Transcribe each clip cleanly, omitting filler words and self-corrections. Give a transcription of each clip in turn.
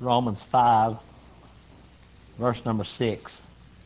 Romans 5, verse number 6.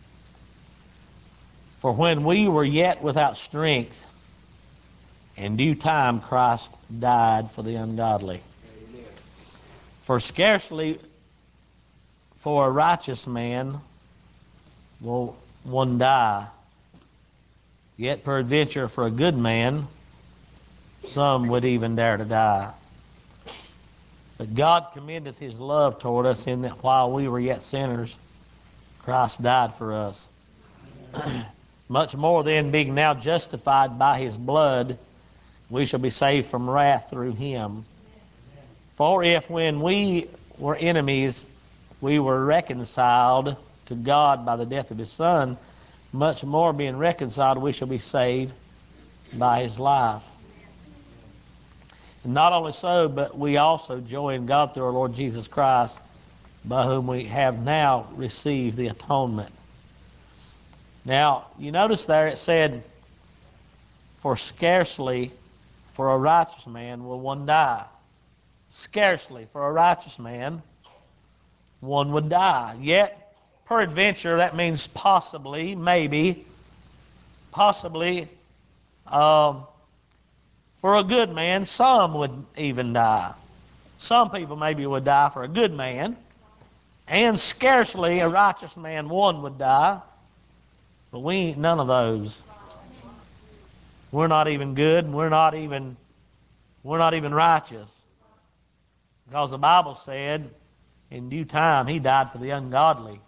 For when we were yet without strength, in due time Christ died for the ungodly. Amen. For scarcely for a righteous man will one die, yet peradventure for a good man some would even dare to die. But God commendeth his love toward us, in that while we were yet sinners, Christ died for us. Much more then, being now justified by his blood, we shall be saved from wrath through him. For if when we were enemies, we were reconciled to God by the death of his Son, much more being reconciled, we shall be saved by his life. And not only so, but we also joy in God through our Lord Jesus Christ, by whom we have now received the atonement. Now, you notice there it said, for scarcely for a righteous man will one die. Scarcely for a righteous man one would die. Yet, peradventure, that means possibly, maybe, possibly, for a good man, some would even die. Some people maybe would die for a good man, and scarcely a righteous man one would die. But we ain't none of those. We're not even good, and we're not even righteous. Because the Bible said, in due time, he died for the ungodly.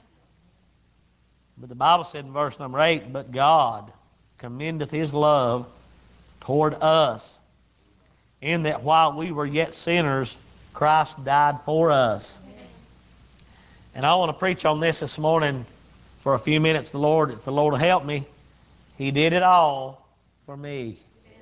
But the Bible said in verse number 8, but God commendeth his love toward us, in that while we were yet sinners, Christ died for us. And I want to preach on this morning for a few minutes. If the Lord will help me, he did it all for me.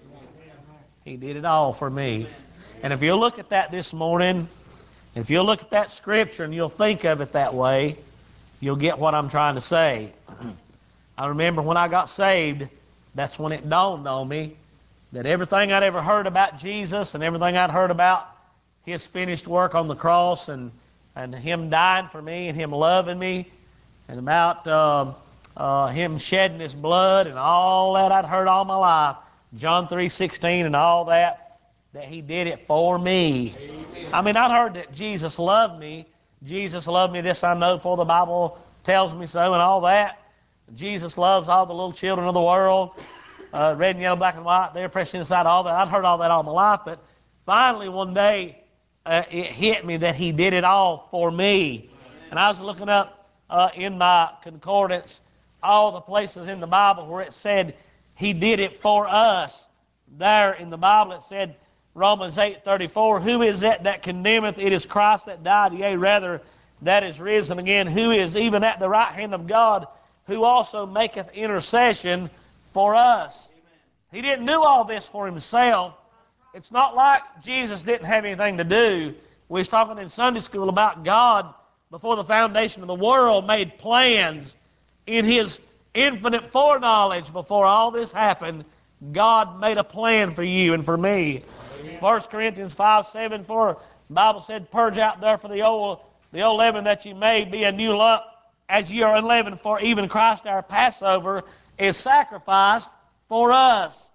He did it all for me. And if you look at that this morning, if you look at that scripture and you'll think of it that way, you'll get what I'm trying to say. I remember when I got saved, that's when it dawned on me that everything I'd ever heard about Jesus and everything I'd heard about his finished work on the cross and him dying for me and him loving me and about him shedding his blood and all that I'd heard all my life, John 3:16 and all that he did it for me. Amen. I mean, I'd heard that Jesus loved me. Jesus loved me, this I know, for the Bible tells me so and all that. Jesus loves all the little children of the world, red and yellow, black and white. They're pressed inside all that. I'd heard all that all my life, but finally one day it hit me that he did it all for me. And I was looking up in my concordance all the places in the Bible where it said he did it for us. There in the Bible it said, Romans 8:34, who is that condemneth? It is Christ that died, yea, rather, that is risen again, who is even at the right hand of God, who also maketh intercession for us. Amen. He didn't do all this for himself. It's not like Jesus didn't have anything to do. We was talking in Sunday school about God, before the foundation of the world, made plans in his infinite foreknowledge. Before all this happened, God made a plan for you and for me. 1 Corinthians 5:7, for the Bible said, purge out therefore the old leaven, that you may be a new lump, as ye are unleavened. For even Christ our Passover is sacrificed for us.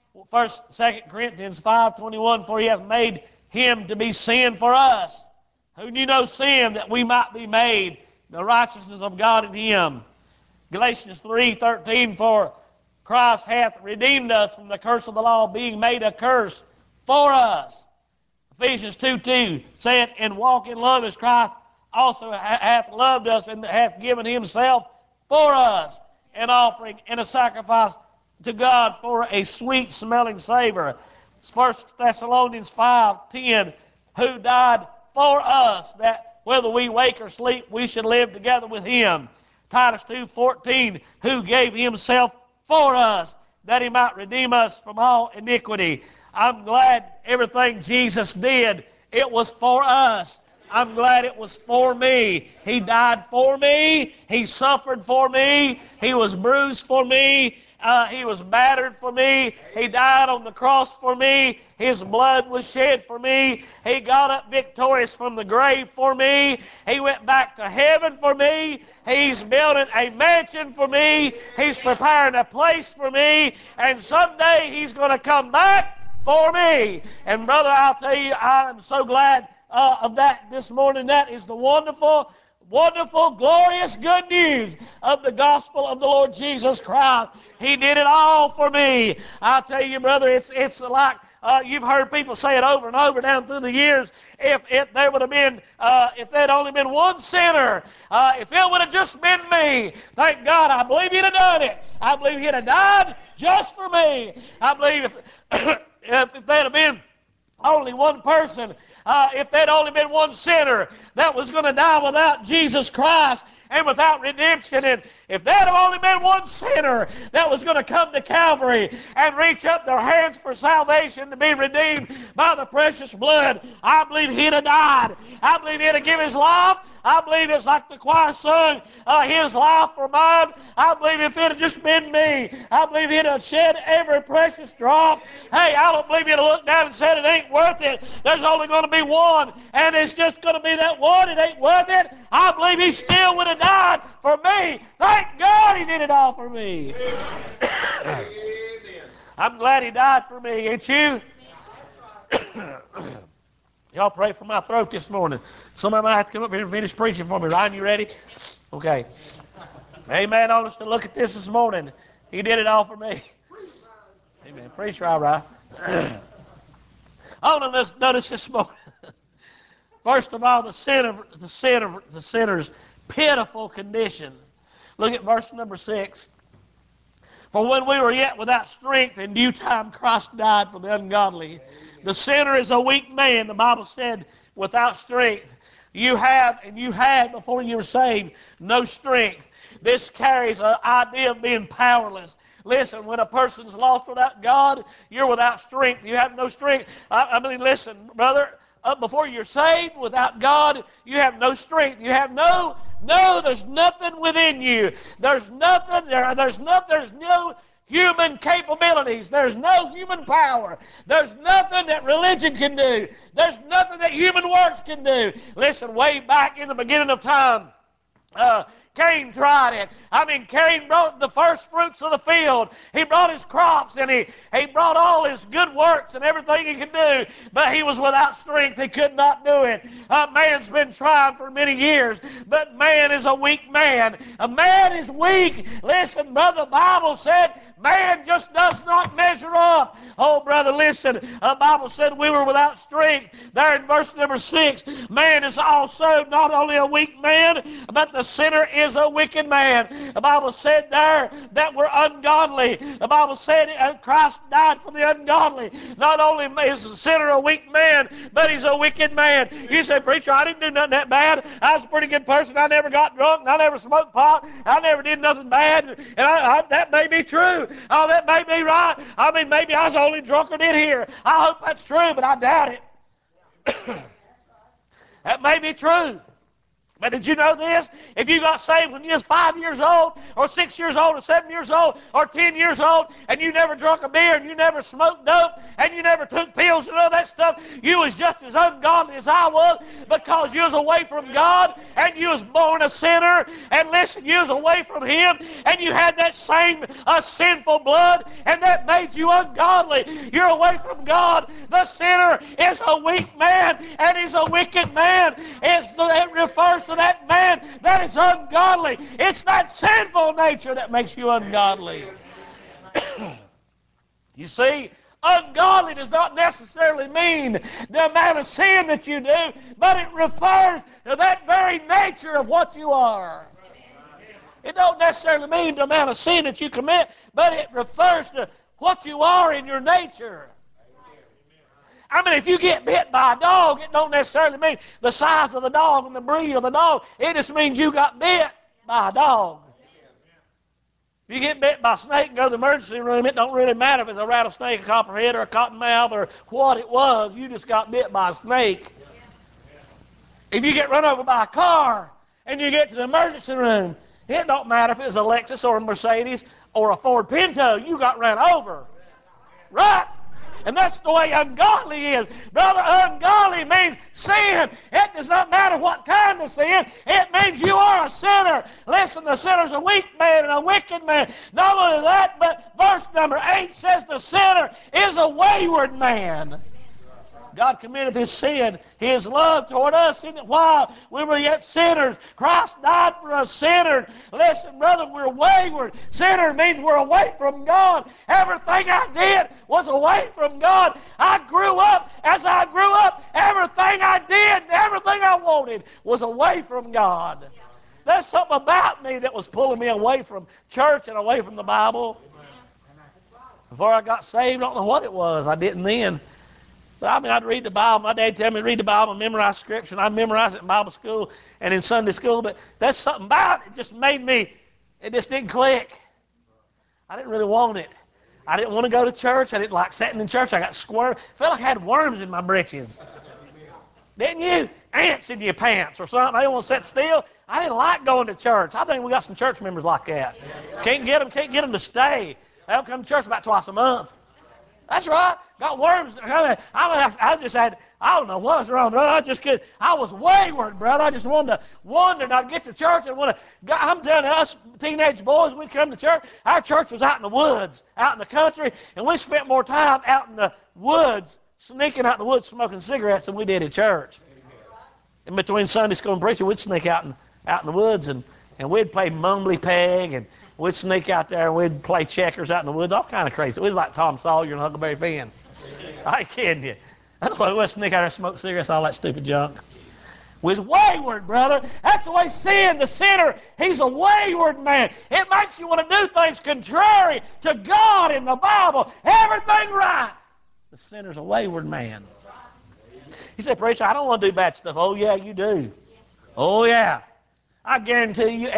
2 Corinthians 5:21, for he hath made him to be sin for us, who knew no sin, that we might be made the righteousness of God in him. Galatians 3:13, for Christ hath redeemed us from the curse of the law, being made a curse for us. Ephesians 2:2 said, and walk in love as Christ also hath loved us, and hath given himself for us, an offering and a sacrifice to God for a sweet smelling savor. 1 Thessalonians 5:10, who died for us, that whether we wake or sleep, we should live together with him. Titus 2:14, who gave himself for us, that he might redeem us from all iniquity. I'm glad everything Jesus did, it was for us. I'm glad it was for me. He died for me. He suffered for me. He was bruised for me. He was battered for me. He died on the cross for me. His blood was shed for me. He got up victorious from the grave for me. He went back to heaven for me. He's building a mansion for me. He's preparing a place for me. And someday He's going to come back for me. And brother, I'll tell you, I'm so glad of that this morning. That is the wonderful, glorious good news of the gospel of the Lord Jesus Christ. He did it all for me. I'll tell you, brother, it's like you've heard people say it over and over down through the years. If there would have been, if there'd only been one sinner, if it would have just been me, thank God, I believe He'd have done it. I believe He'd have died just for me. I believe if there'd have been only one person, if there'd only been one sinner that was going to die without Jesus Christ and without redemption, and if there'd have only been one sinner that was going to come to Calvary and reach up their hands for salvation to be redeemed by the precious blood, I believe He'd have died. I believe He'd have given His life. I believe it's like the choir sung, His life for mine. I believe if it had just been me, I believe He'd have shed every precious drop. Hey, I don't believe He'd have looked down and said it ain't worth it. There's only going to be one, and it's just going to be that one. It ain't worth it. I believe He still would have died for me. Thank God He did it all for me. I'm glad He died for me, ain't you? Y'all pray for my throat this morning. Somebody might have to come up here and finish preaching for me. Ryan, you ready? Okay. Amen. I want us to look at this morning. He did it all for me. Amen. Preach, Ryan. I want to notice this morning. First of all, the sinner's pitiful condition. Look at verse number 6. For when we were yet without strength, in due time Christ died for the ungodly. The sinner is a weak man, the Bible said, without strength. You have, and you had before you were saved, no strength. This carries an idea of being powerless. Listen, when a person's lost without God, you're without strength. You have no strength. I mean, listen, brother, before you're saved, without God, you have no strength. You have there's nothing within you. There's no human capabilities. There's no human power. There's nothing that religion can do. There's nothing that human works can do. Listen, way back in the beginning of time, Cain tried it. I mean, Cain brought the first fruits of the field. He brought his crops, and he brought all his good works and everything he could do, but he was without strength. He could not do it. Man's been trying for many years, but man is a weak man. A man is weak. Listen, brother, the Bible said man just does not measure up. Oh, brother, listen. The Bible said we were without strength. There in verse number 6, man is also not only a weak man, but the sinner is a wicked man. The Bible said there that we're ungodly. The Bible said Christ died for the ungodly. Not only is the sinner a weak man, but he's a wicked man. You say, preacher, I didn't do nothing that bad. I was a pretty good person. I never got drunk. I never smoked pot. I never did nothing bad. And that may be true. Oh, that may be right. I mean, maybe I was the only drunkard in here. I hope that's true, but I doubt it. That may be true. But did you know this? If you got saved when you was 5 years old, or 6 years old, or 7 years old, or 10 years old, and you never drunk a beer, and you never smoked dope, and you never took pills and all that stuff, you was just as ungodly as I was, because you was away from God, and you was born a sinner, and listen, you was away from Him, and you had that same sinful blood, and that made you ungodly. You're away from God. The sinner is a weak man, and he's a wicked man. It refers to that man that is ungodly. It's that sinful nature that makes you ungodly. You see, ungodly does not necessarily mean the amount of sin that you do, but it refers to that very nature of what you are. It don't necessarily mean the amount of sin that you commit, but it refers to what you are in your nature. I mean, if you get bit by a dog, it don't necessarily mean the size of the dog and the breed of the dog. It just means you got bit by a dog. If you get bit by a snake and go to the emergency room, it don't really matter if it's a rattlesnake, a copperhead, or a cottonmouth, or what it was. You just got bit by a snake. If you get run over by a car and you get to the emergency room, It don't matter if it's a Lexus or a Mercedes or a Ford Pinto, you got ran over. Right? And that's the way ungodly is. Brother, ungodly means sin. It does not matter what kind of sin. It means you are a sinner. Listen, the sinner's a weak man and a wicked man. Not only that, but verse number 8 says the sinner is a wayward man. God committed His sin, His love toward us, in that while we were yet sinners, Christ died for us sinners. Listen, brother, we're wayward. Sinner means we're away from God. Everything I did was away from God. I grew up. As I grew up, everything I did, everything I wanted was away from God. There's something about me that was pulling me away from church and away from the Bible. Before I got saved, I don't know what it was. I didn't then. But I mean, I'd read the Bible. My dad tell me to read the Bible and memorize Scripture, and I'd memorize it in Bible school and in Sunday school. But there's something about it. It just made me, it just didn't click. I didn't really want it. I didn't want to go to church. I didn't like sitting in church. I got squirmed. Felt like I had worms in my britches. Didn't you? Ants in your pants or something. I didn't want to sit still. I didn't like going to church. I think we got some church members like that. Can't get them to stay. They don't come to church about twice a month. That's right. Got worms. I just had, I don't know what was wrong, brother. I was wayward, brother. I just wanted to wander and I'd get to church and I'm telling you, us teenage boys, we'd come to church. Our church was out in the woods, out in the country, and we spent more time out in the woods, sneaking out in the woods, smoking cigarettes than we did at church. In between Sunday school and preaching, we'd sneak out in the woods and we'd play mumbly peg and we'd sneak out there and we'd play checkers out in the woods, all kind of crazy. It was like Tom Sawyer and Huckleberry Finn. I ain't kidding you. That's why we would sneak out there and smoke cigarettes, all that stupid junk. We was wayward, brother. That's the way the sinner, he's a wayward man. It makes you want to do things contrary to God in the Bible. Everything right. The sinner's a wayward man. He said, preacher, I don't want to do bad stuff. Oh, yeah, you do. Oh, yeah. I guarantee you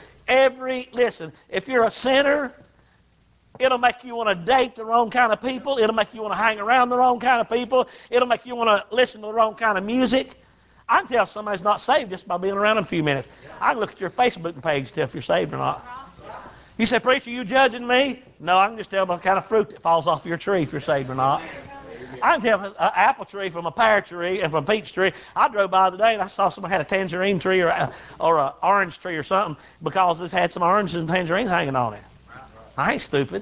listen, if you're a sinner, it'll make you want to date the wrong kind of people. It'll make you want to hang around the wrong kind of people. It'll make you want to listen to the wrong kind of music. I can tell if somebody's not saved just by being around them a few minutes. I can look at your Facebook page to tell if you're saved or not. You say, preacher, you judging me? No, I can just tell by the kind of fruit that falls off your tree if you're saved or not. I can tell an apple tree from a pear tree and from a peach tree. I drove by today and I saw somebody had a tangerine tree or an orange tree or something because it had some oranges and tangerines hanging on it. I ain't stupid.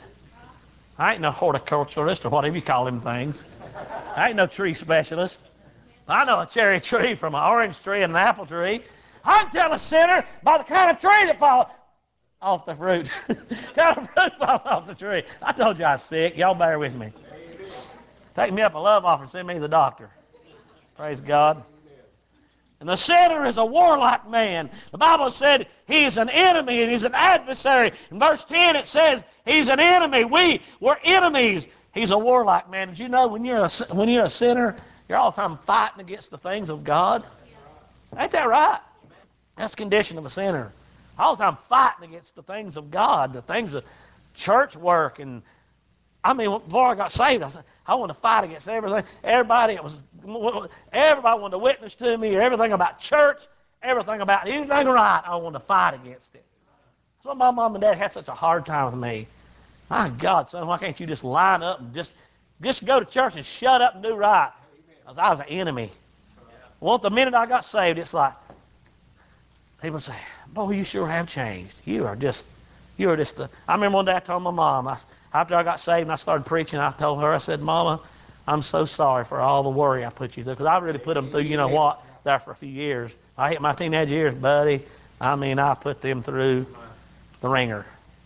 I ain't no horticulturalist or whatever you call them things. I ain't no tree specialist. I know a cherry tree from an orange tree and an apple tree. I can tell a sinner by the kind of tree that falls off the fruit. Kind of fruit falls off the tree. I told you I was sick. Y'all bear with me. Take me up a love offering, send me to the doctor. Praise God. And the sinner is a warlike man. The Bible said he's an enemy and he's an adversary. In verse 10 it says he's an enemy. We were enemies. He's a warlike man. Did you know when you're a sinner, you're all the time fighting against the things of God? Ain't that right? That's the condition of a sinner. All the time fighting against the things of God, the things of church work. And I mean, before I got saved, I wanted to fight against everything. Everybody wanted to witness to me, or everything about church, everything about anything right, I wanted to fight against it. That's why my mom and dad had such a hard time with me. My God, son, why can't you just line up and just go to church and shut up and do right? Because I was an enemy. Well, the minute I got saved, it's like, people say, boy, you sure have changed. You are just I remember one day I told my mom, after I got saved and I started preaching, I told her, I said, Mama, I'm so sorry for all the worry I put you through. Because I really put them through, you know what, there for a few years. I hit my teenage years, buddy. I mean, I put them through the ringer.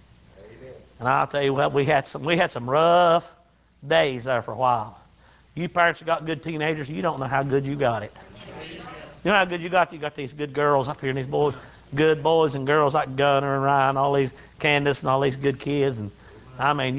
And I'll tell you what, we had some rough days there for a while. You parents who got good teenagers, you don't know how good you got it. You know how good you got? You got these good girls up here and these boys, good boys and girls like Gunner and Ryan, all these Candace and all these good kids. And I mean,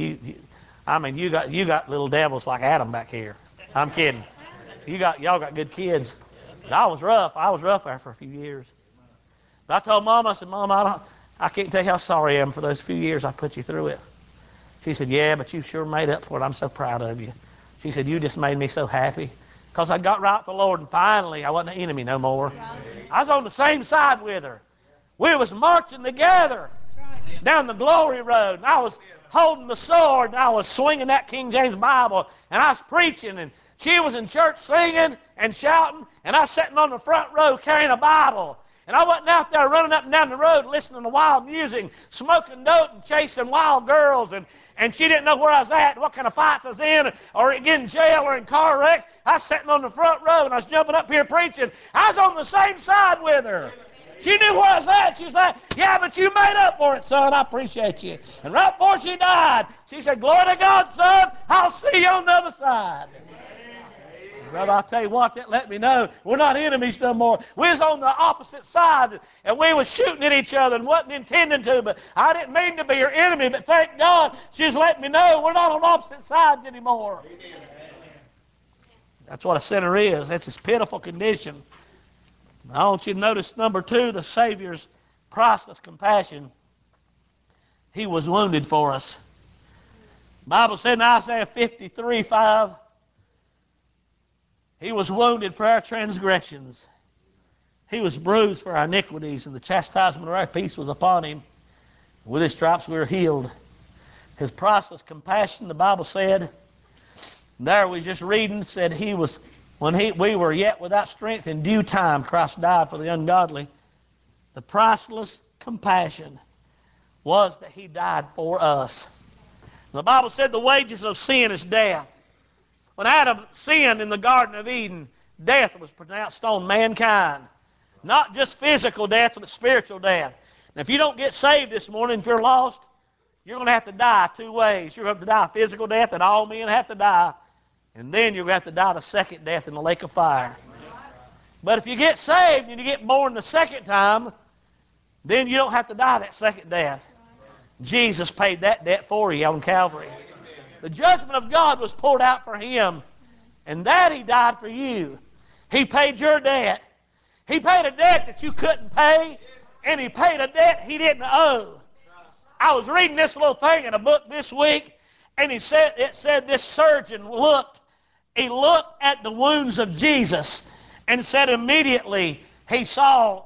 you got little devils like Adam back here. I'm kidding. Y'all got good kids. But I was rough. I was rough there for a few years. But I told Mom, I said, Mom, I can't tell you how sorry I am for those few years I put you through it. She said, yeah, but you sure made up for it. I'm so proud of you. She said, you just made me so happy. Because I got right with the Lord, and finally I wasn't an enemy no more. I was on the same side with her. We was marching together down the glory road. And I was holding the sword, and I was swinging that King James Bible, and I was preaching, and she was in church singing and shouting, and I was sitting on the front row carrying a Bible. And I wasn't out there running up and down the road listening to wild music, smoking dope and chasing wild girls, and she didn't know where I was at, what kind of fights I was in, or getting in jail or in car wrecks. I was sitting on the front row, and I was jumping up here preaching. I was on the same side with her. She knew where I was at. She was like, yeah, but you made up for it, son. I appreciate you. And right before she died, she said, glory to God, son. I'll see you on the other side. Brother, I'll tell you what, that let me know we're not enemies no more. We was on the opposite side, and we was shooting at each other and wasn't intending to, but I didn't mean to be your enemy, but thank God she's letting me know we're not on opposite sides anymore. That's what a sinner is. That's his pitiful condition. I want you to notice, number 2, the Savior's priceless compassion. He was wounded for us. The Bible said in Isaiah 53:5, He was wounded for our transgressions. He was bruised for our iniquities, and the chastisement of our peace was upon him. With his stripes we are healed. His priceless compassion, the Bible said, there we was just reading, said he was, when we were yet without strength, in due time Christ died for the ungodly. The priceless compassion was that he died for us. The Bible said the wages of sin is death. When Adam sinned in the Garden of Eden, death was pronounced on mankind. Not just physical death, but spiritual death. And if you don't get saved this morning, if you're lost, you're going to have to die 2 ways. You're going to have to die a physical death, and all men have to die. And then you're going to have to die the second death in the lake of fire. But if you get saved and you get born the second time, then you don't have to die that second death. Jesus paid that debt for you on Calvary. The judgment of God was poured out for him, and that he died for you. He paid your debt. He paid a debt that you couldn't pay, and he paid a debt he didn't owe. I was reading this little thing in a book this week, and it said this surgeon looked at the wounds of Jesus and said immediately he saw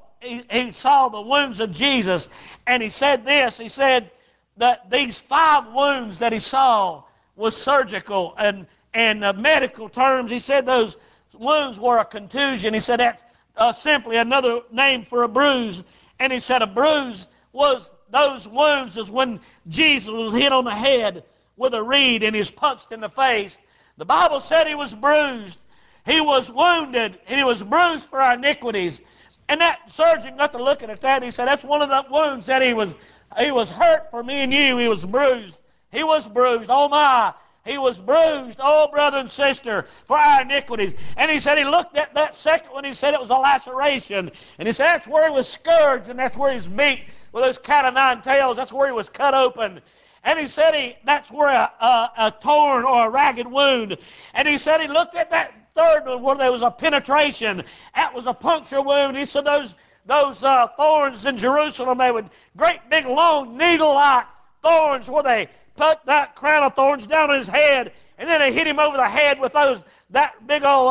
the wounds of Jesus, and he said this. He said that these 5 wounds that he saw was surgical and medical terms. He said those wounds were a contusion. He said that's simply another name for a bruise. And he said a bruise was those wounds is when Jesus was hit on the head with a reed and he was punched in the face. The Bible said he was bruised. He was wounded, and he was bruised for our iniquities. And that surgeon got to looking at that, and he said, that's one of the wounds that he was hurt for me and you. He was bruised. He was bruised. Oh, my. He was bruised, oh, brother and sister, for our iniquities. And he said he looked at that second one. He said it was a laceration. And he said that's where he was scourged, and that's where he was beat with those cat o' nine tails. That's where he was cut open. And he said that's where a torn or a ragged wound. And he said he looked at that third one where there was a penetration. That was a puncture wound. He said those thorns in Jerusalem, they would great big long needle-like thorns where they put that crown of thorns down on his head, and then they hit him over the head with that big old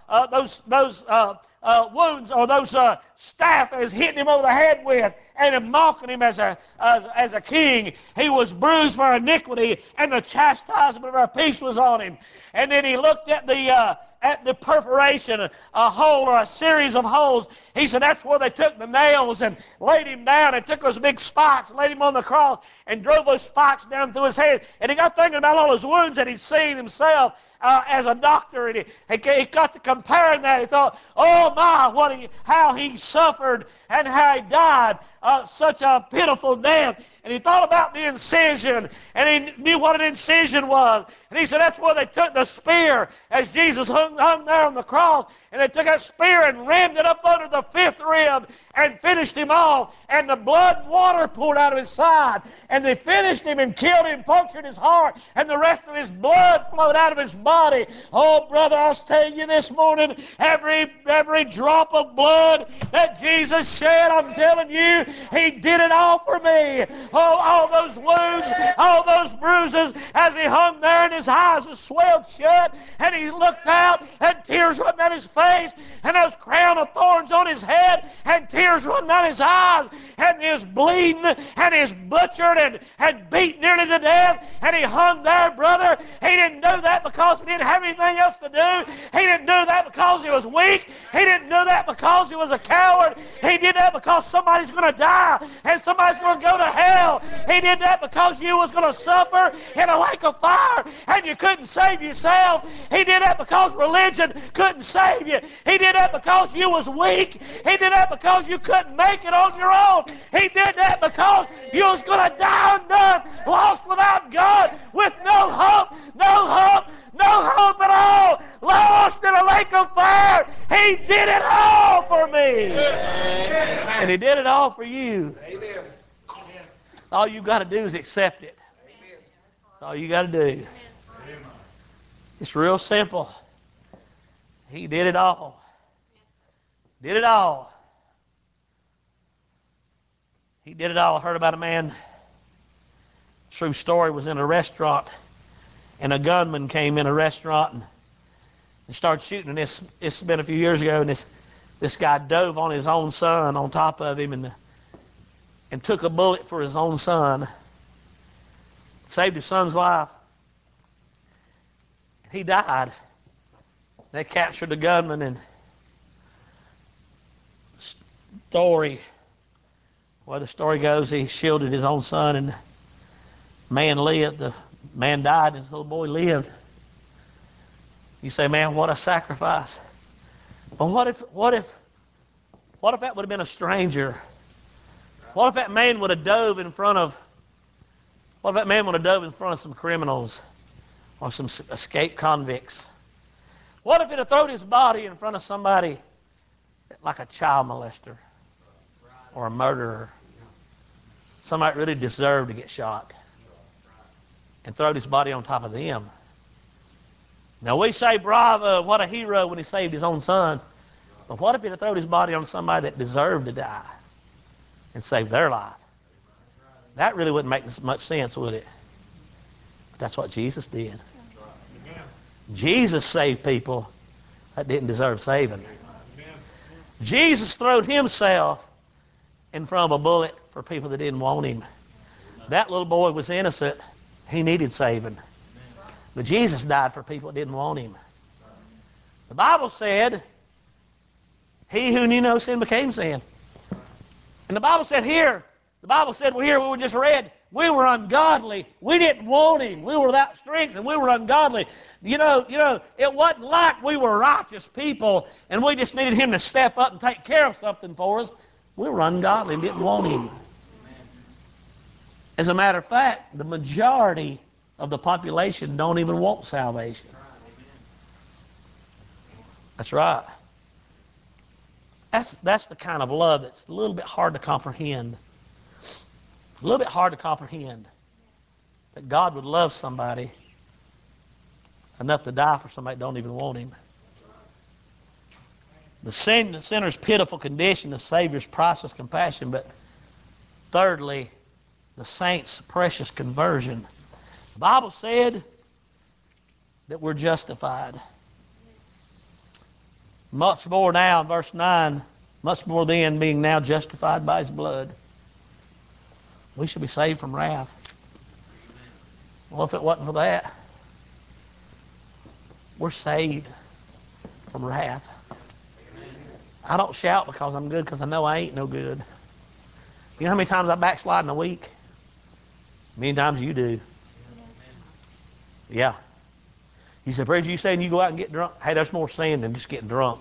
wounds, or those staff that was hitting him over the head with, and mocking him as a king. He was bruised for our iniquity, and the chastisement of our peace was on him. And then he looked at the perforation, a hole or a series of holes. He said that's where they took the nails and laid him down and took those big spikes, laid him on the cross, and drove those spikes down through his head. And he got thinking about all those wounds that he'd seen himself as a doctor, and he got to comparing that. He thought, oh my, how he suffered and how he died such a pitiful death. And he thought about the incision, and he knew what an incision was. And he said that's where they took the spear as Jesus hung there on the cross, and they took that spear and rammed it up under the 5th rib and finished him off. And the blood and water poured out of his side, and they finished him and killed him, punctured his heart, and the rest of his blood flowed out of his body. Oh, brother, I'll tell you this morning, every drop of blood that Jesus shed, I'm telling you, he did it all for me. Oh, all those wounds, all those bruises, as he hung there and his eyes were swelled shut, and he looked out blood, and tears running down his face, and those crown of thorns on his head, and tears running down his eyes, and he was bleeding, and he was butchered and beat nearly to death, and he hung there, brother. He didn't do that because he didn't have anything else to do. He didn't do that because he was weak. He didn't do that because he was a coward. He did that because somebody's going to die and somebody's going to go to hell. He did that because you was going to suffer in a lake of fire and you couldn't save yourself. He did that because religion couldn't save you. He did that because you was weak. He did that because you couldn't make it on your own. He did that because you was going to die undone, lost without God, with no hope, no hope, no hope at all, lost in a lake of fire. He did it all for me. And he did it all for you. All you got to do is accept it. That's all you got to do. It's real simple. He did it all. Did it all. He did it all. I heard about a man, true story, was in a restaurant, and a gunman came in a restaurant and started shooting. And this has been a few years ago, and this guy dove on his own son on top of him and took a bullet for his own son. Saved his son's life. He died. They captured the gunman, and the story goes, he shielded his own son, and the man lived. The man died, and his little boy lived. You say, man, what a sacrifice. But what if that would have been a stranger? What if that man would have dove in front of some criminals or some escaped convicts? What if he'd have thrown his body in front of somebody like a child molester or a murderer? Somebody really deserved to get shot, and thrown his body on top of them. Now we say, bravo, what a hero when he saved his own son. But what if he'd have thrown his body on somebody that deserved to die and save their life? That really wouldn't make much sense, would it? But that's what Jesus did. Jesus saved people that didn't deserve saving. Jesus threw himself in front of a bullet for people that didn't want him. That little boy was innocent. He needed saving. But Jesus died for people that didn't want him. The Bible said, he who knew no sin became sin. And the Bible said here, we were just read, we were ungodly. We didn't want him. We were without strength and we were ungodly. You know, it wasn't like we were righteous people and we just needed him to step up and take care of something for us. We were ungodly and didn't want him. As a matter of fact, the majority of the population don't even want salvation. That's right. That's the kind of love that's a little bit hard to comprehend. A little bit hard to comprehend that God would love somebody enough to die for somebody that don't even want him. The sinner's pitiful condition, the Savior's priceless compassion, but thirdly, the saint's precious conversion. The Bible said that we're justified. Much more now, in verse 9, much more then, being now justified by his blood. We should be saved from wrath. Well, if it wasn't for that, we're saved from wrath. I don't shout because I'm good, because I know I ain't no good. You know how many times I backslide in a week? Many times you do. Yeah. You said, Preacher, you saying you go out and get drunk? Hey, there's more sin than just getting drunk.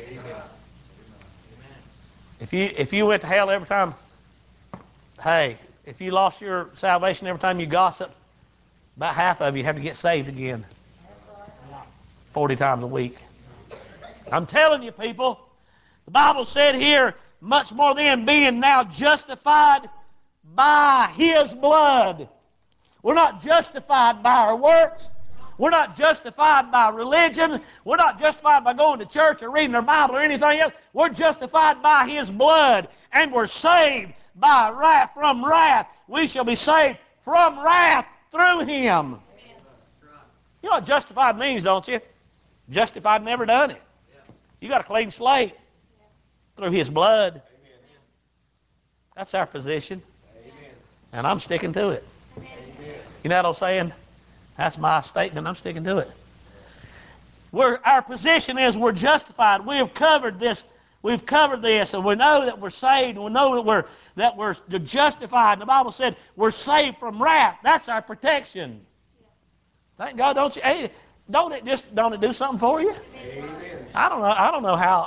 If you went to hell every time, hey, if you lost your salvation every time you gossip, about half of you have to get saved again. 40 times a week. I'm telling you, people, the Bible said here, much more than being now justified by his blood. We're not justified by our works. We're not justified by religion. We're not justified by going to church or reading our Bible or anything else. We're justified by his blood, and we're saved by wrath from wrath. We shall be saved from wrath through him. You know what justified means, don't you? Justified, never done it. You got a clean slate through His blood. That's our position. And I'm sticking to it. You know what I'm saying? That's my statement. I'm sticking to it. Our position is we're justified. We have covered this. We've covered this, and we know that we're saved. And we know that we're justified. And the Bible said we're saved from wrath. That's our protection. Thank God, don't you? Hey, don't it do something for you? Amen. I don't know how.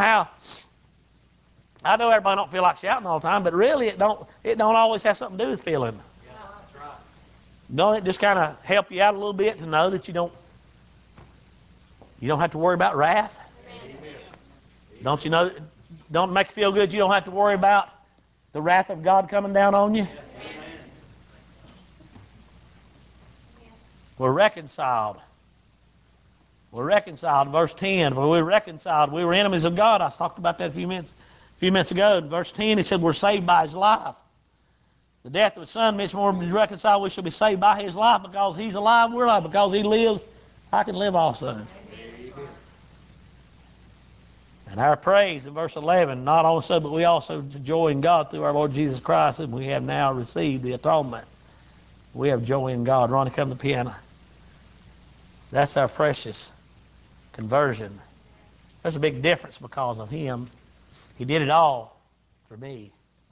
I know everybody don't feel like shouting all the time, but really it don't always have something to do with feeling. Yeah, that's right. Don't it just kind of help you out a little bit to know that you don't have to worry about wrath? Amen. Don't you know? Don't it make you feel good you don't have to worry about the wrath of God coming down on you? Amen. We're reconciled. We're reconciled. Verse 10, when we were reconciled, we were enemies of God. I talked about that a few minutes ago. In verse 10, he said we're saved by His life. The death of His Son makes more to be reconciled. We shall be saved by His life because He's alive, we're alive. Because He lives, I can live also. Amen. And our praise in verse 11, not only so, but we also joy in God through our Lord Jesus Christ, and we have now received the atonement. We have joy in God. Ronnie, come to the piano. That's our precious conversion. There's a big difference because of Him. He did it all for me.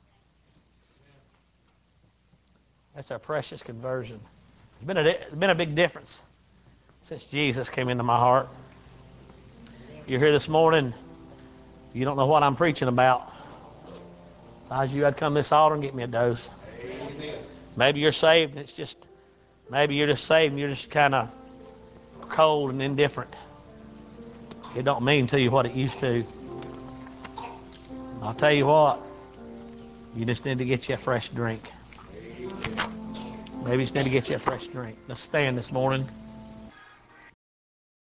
That's our precious conversion. There's been a big difference since Jesus came into my heart. You're here this morning. You don't know what I'm preaching about. If I was you, I'd come to this altar and get me a dose. Amen. Maybe you're saved and maybe you're just saved and you're just kind of cold and indifferent. It don't mean to you what it used to. I'll tell you what, you just need to get you a fresh drink. Maybe you just need to get you a fresh drink. Let's stand this morning.